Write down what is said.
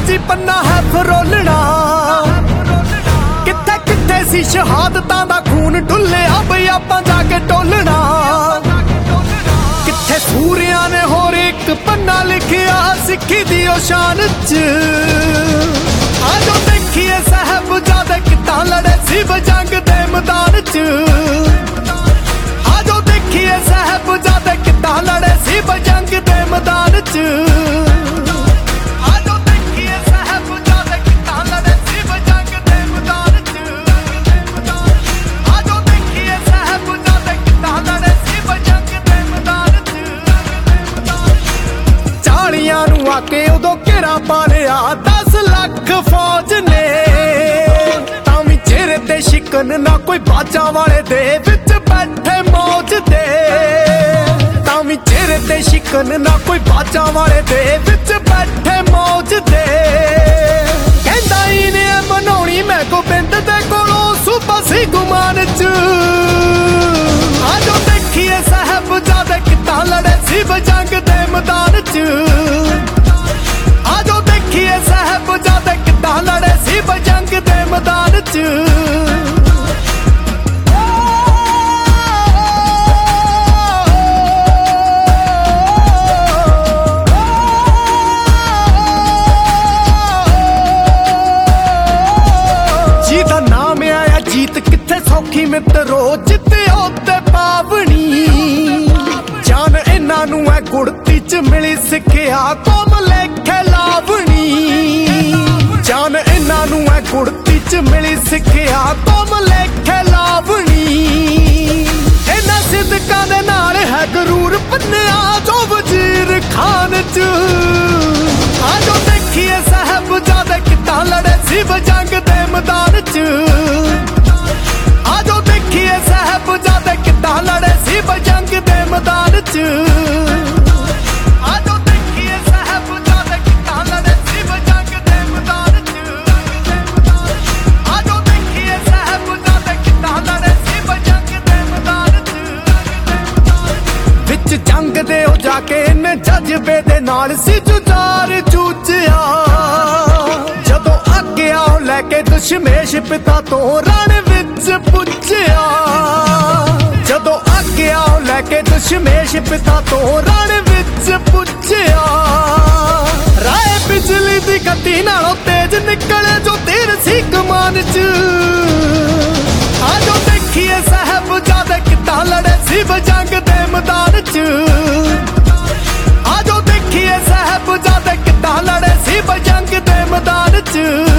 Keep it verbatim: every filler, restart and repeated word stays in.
ਜੀ ਪੰਨਾ ਹੈ ਫਰੋਲਣਾ। ਕਿੱਥੇ ਕਿੱਥੇ ਸੀ ਸ਼ਹਾਦਤਾਂ ਦਾ ਖੂਨ ਡੁੱਲਿਆ ਬਈ ਆਪਾਂ ਜਾ ਕੇ ਟੋਲਣਾ। ਕਿੱਥੇ ਸੂਰਿਆਂ ਨੇ ਹੋਰ ਇੱਕ ਪੰਨਾ ਲਿਖਿਆ ਸਿੱਖੀ ਦੀ ਉਹ ਸ਼ਾਨ ਚ। ਆਜੋ ਦੇਖੀਏ ਸਾਹਿਬਜ਼ਾਦੇ ਕਿੱਦਾਂ ਲੜੇ ਸੀ ਜੰਗ ਦੇ ਮੈਦਾਨ ਚ। ਆਜੋ ਦੇਖੀਏ ਸਾਹਿਬਜ਼ਾਦੇ ਕਿੱਦਾਂ ਲੜੇ ਸੀ ਜੰਗ ਦੇ ਮੈਦਾਨ ਚ। ਆਜੋ ਦੇਖੀਏ ਸਾਹਿਬਜ਼ਾਦੇ ਕਿੱਦਾਂ ਲੜੇ ਸੀ ਜੰਗ ਦੇ ਮੈਦਾਨ ਚ। ਆਜੋ ਦੇਖੀਏ ਸਾਹਿਬਜ਼ਾਦੇ ਕਿੱਦਾਂ ਲੜੇ ਸੀ ਜੰਗ ਦੇ ਮੈਦਾਨ ਚ। ਚਾਲੀਆਂ ਨੂੰ ਆ ਕੇ ਉਦੋਂ ਘੇਰਾ ਪਾ ਲਿਆ ਦਸ ਲੱਖ ਫੌਜ ਨੇ। ਤਾਂ ਵੀ ਚਿਹਰੇ ਤੇ ਸ਼ਿਕਨ ਨਾ ਕੋਈ ਬਾਜਾਂ ਵਾਲੇ ਦੇ ਵਿੱਚ ਬੈਠੇ ਮੌਜ ਦੇ। ਤਾਂ ਵੀ ਚਿਹਰੇ ਤੇ ਸ਼ਿਕਨ ਨਾ ਕੋਈ ਬਾਜਾਂ ਵਾਲੇ ਦੇ ਵਿੱਚ ਬੈਠੇ ਮੌਜ ਦੇ। ਕਹਿੰਦਾ ਹੀ ਨੇ ਬਣਾਉਣੀ ਮੈਂ ਗੋਬਿੰਦ ਦੇ ਕੋਲੋਂ ਸੂਬਾ ਸੀ ਗੁਮਾਨ ਚ। ਆਜੋ ਦੇਖੀਏ ਸਾਹਿਬਜ਼ਾਦੇ ਕਿੱਦਾਂ ਲੜੇ ਸੀ ਜੰਗ ਦੇ ਮੈਦਾਨ ਚ। ਆਜੋ ਦੇਖੀਏ ਸਾਹਿਬਜ਼ਾਦੇ ਕਿੱਦਾਂ ਲੜੇ ਸੀ ਜੰਗ ਦੇ ਮੈਦਾਨ ਚ। ਜਿਹਦਾ ਨਾਮ ਆਇਆ ਜੀਤ ਕਿੱਥੇ ਸੌਖੀ ਮਿੱਤਰੋ ਜਿੱਤਿਓ ਤੇ ਪਾਵਣੀ। ਜਾਨ ਇਹਨਾਂ ਨੂੰ ਐ ਗੁੜਤੀ ਚ ਮਿਲੀ ਸਿੱਖਿਆ ਕੌਮ ਲੇਖੇ ਲਾਵਣੀ। ਜਾਨ ਇਹਨਾਂ ਨੂੰ ਐ ਗੁੜਤੀ ਚ ਮਿਲੀ ਸਿੱਖਿਆ ਕੌਮ ਲੇਖੇ ਲਾਵਣੀ। ਇਹਨਾਂ ਸਿੱਧਕਾਂ ਦੇ ਨਾਲ ਹੈ ਗਰੂਰ ਪੰਨਿਆ ਜੋ ਵਜ਼ੀਰ ਖਾਨ ਚ। ਆਜੋ ਦੇਖੀਏ ਸਾਹਿਬਜ਼ਾਦੇ ਕਿੱਦਾਂ ਲੜੇ ਸੀ ਜੰਗ ਦੇ ਮੈਦਾਨ ਚ। ਆਜੋ ਦੇਖੀਏ ਸਾਹਿਬਜ਼ਾਦੇ ਕਿੱਦਾਂ ਲੜੇ ਸੀ ਜੰਗ ਦੇ ਮੈਦਾਨ ਚ। ਆਜੋ ਦੇਖੀਏ ਸਾਹਿਬਜ਼ਾਦੇ ਕਿੱਦਾਂ ਲੜੇ ਸੀ ਜੰਗ ਦੇ ਮੈਦਾਨ ਚ। ਆਜੋ ਦੇਖੀਏ ਸਾਹਿਬਜ਼ਾਦੇ ਕਿੱਦਾਂ ਲੜੇ ਸੀ ਜੰਗ ਦੇ ਮੈਦਾਨ ਚ। ਵਿੱਚ ਜੰਗ ਦੇ ਉਹ ਜਾ ਕੇ ਇਹਨੇ ਜਜ਼ਬੇ ਦੇ ਨਾਲ ਸੀ ਜੁਝਾਰ ਜੂਝਿਆ। ਜਦੋਂ ਅੱਗੇ ਆਓ ਲੈ ਕੇ ਦਸ਼ਮੇਸ਼ ਪਿਤਾ ਤੋਂ ਰਣ ਵਿੱਚ ਪੁੱਜਿਆ। ਜਦੋਂ ਅੱਗੇ ਆਓ ਲੈ ਕੇ ਦਸ਼ਮੇਸ਼ ਪਿਤਾ ਤੋਂ ਰਣ ਵਿੱਚ ਪੁੱਜਿਆ। ਰਾਏ ਬਿਜਲੀ ਦੀ ਗੱਡੀ ਨਾਲੋਂ ਤੇਜ਼ ਨਿਕਲੇ ਜੋ ਤੀਰ ਸੀ ਕਮਾਨ ਚ। ਆਜੋ ਦੇਖੀਏ ਸਾਹਿਬਜ਼ਾਦੇ ਕਿੱਦਾਂ ਲੜੇ ਸੀ ਜੰਗ ਦੇ ਮੈਦਾਨ ਚ। ਆਜੋ ਦੇਖੀਏ ਸਾਹਿਬਜ਼ਾਦੇ ਕਿੱਦਾਂ ਲੜੇ ਸੀ ਜੰਗ ਦੇ ਮੈਦਾਨ ਚ।